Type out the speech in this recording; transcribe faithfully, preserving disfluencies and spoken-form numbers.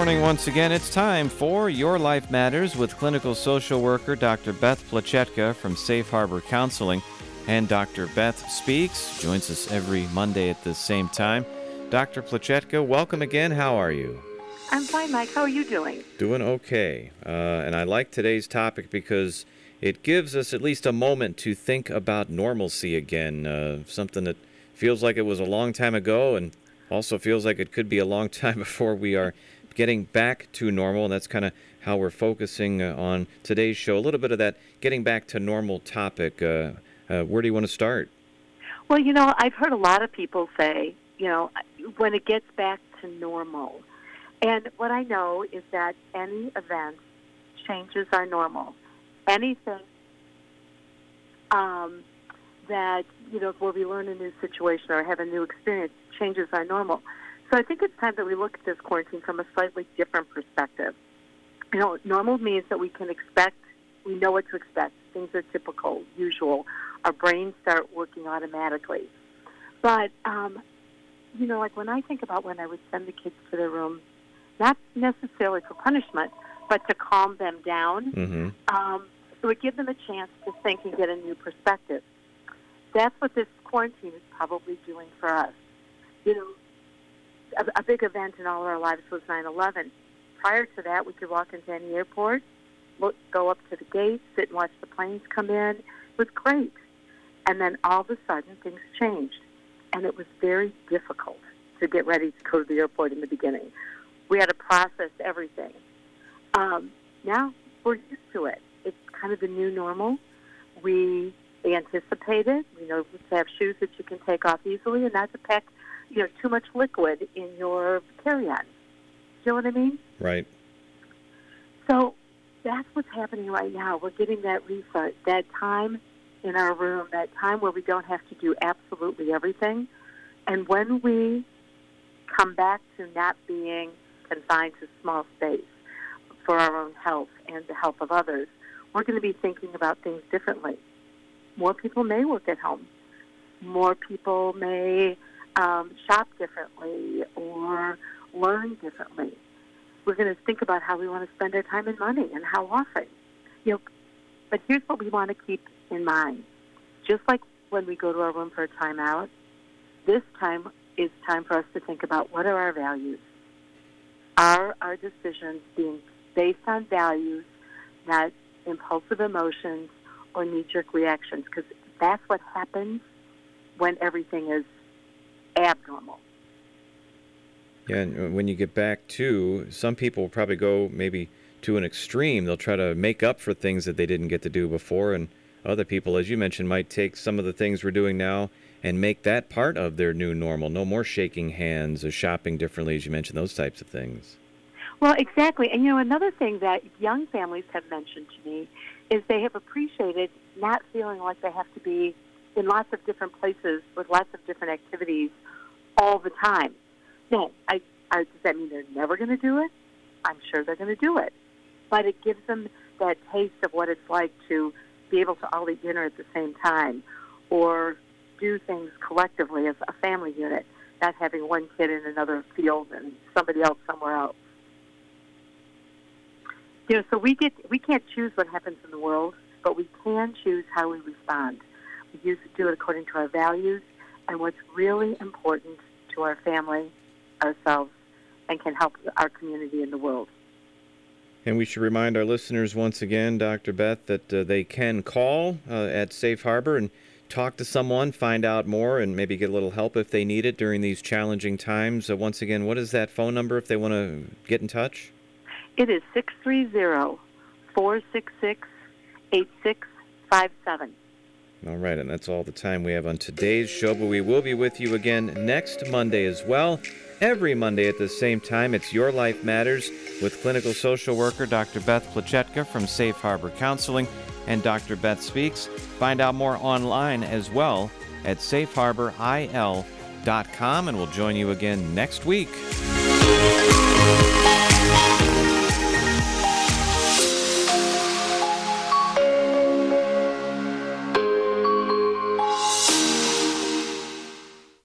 morning once again. It's time for Your Life Matters with clinical social worker Doctor Beth Plachetka from Safe Harbor Counseling. And Doctor Beth Speaks joins us every Monday at the same time. Doctor Plachetka, welcome again. How are you? I'm fine, Mike. How are you doing? Doing okay. Uh, and I like today's topic because it gives us at least a moment to think about normalcy again, uh, something that feels like it was a long time ago and also feels like it could be a long time before we are getting back to normal, and that's kind of how we're focusing uh, on today's show. A little bit of that getting back to normal topic. Uh, uh, where do you want to start? Well, you know, I've heard a lot of people say, you know, when it gets back to normal. And what I know is that any event changes our normal. Anything um, that, you know, where we learn a new situation or have a new experience changes our normal. So I think it's time that we look at this quarantine from a slightly different perspective. You know, normal means that we can expect, we know what to expect. Things are typical, usual. Our brains start working automatically. But, um, you know, like when I think about when I would send the kids to their room, not necessarily for punishment, but to calm them down, mm-hmm. um, it would give them a chance to think and get a new perspective. That's what this quarantine is probably doing for us. You know, a, a big event in all of our lives was nine eleven. Prior to that, we could walk into any airport, look, go up to the gate, sit and watch the planes come in. It was great. And then all of a sudden, things changed. And it was very difficult to get ready to go to the airport in the beginning. We had to process everything. Um, now we're used to it. It's kind of the new normal. We anticipate it. We know to have shoes that you can take off easily and not to pack, you know, too much liquid in your carry-on. You know what I mean? Right. So that's what's happening right now. We're getting that reset, that time in our room, that time where we don't have to do absolutely everything. And when we come back to not being confined to small space for our own health and the health of others, we're going to be thinking about things differently. More people may work at home. More people may um, shop differently or learn differently. We're going to think about how we want to spend our time and money and how often. You know, but here's what we want to keep in mind. Just like when we go to our room for a timeout, this time is time for us to think about what are our values. Are our decisions being based on values, not impulsive emotions or knee-jerk reactions? Because that's what happens when everything is abnormal. Yeah, and when you get back to, some people will probably go maybe to an extreme. They'll try to make up for things that they didn't get to do before, and other people, as you mentioned, might take some of the things we're doing now and make that part of their new normal. No more shaking hands or shopping differently, as you mentioned, those types of things. Well, exactly. And, you know, another thing that young families have mentioned to me is they have appreciated not feeling like they have to be in lots of different places with lots of different activities all the time. No, I, I, does that mean they're never going to do it? I'm sure they're going to do it. But it gives them that taste of what it's like to be able to all eat dinner at the same time or do things collectively as a family unit, not having one kid in another field and somebody else somewhere else. You know, so we get we can't choose what happens in the world, but we can choose how we respond. We use do it according to our values and what's really important to our family, ourselves, and can help our community and the world. And we should remind our listeners once again, Doctor Beth, that uh, they can call uh, at Safe Harbor and talk to someone, find out more, and maybe get a little help if they need it during these challenging times. Uh, once again, what is that phone number if they want to get in touch? It is six three zero, four six six, eight six five seven. All right, and that's all the time we have on today's show, but we will be with you again next Monday as well. Every Monday at the same time, it's Your Life Matters with clinical social worker Doctor Beth Plachetka from Safe Harbor Counseling and Doctor Beth Speaks. Find out more online as well at safe harbor I L dot com, and we'll join you again next week.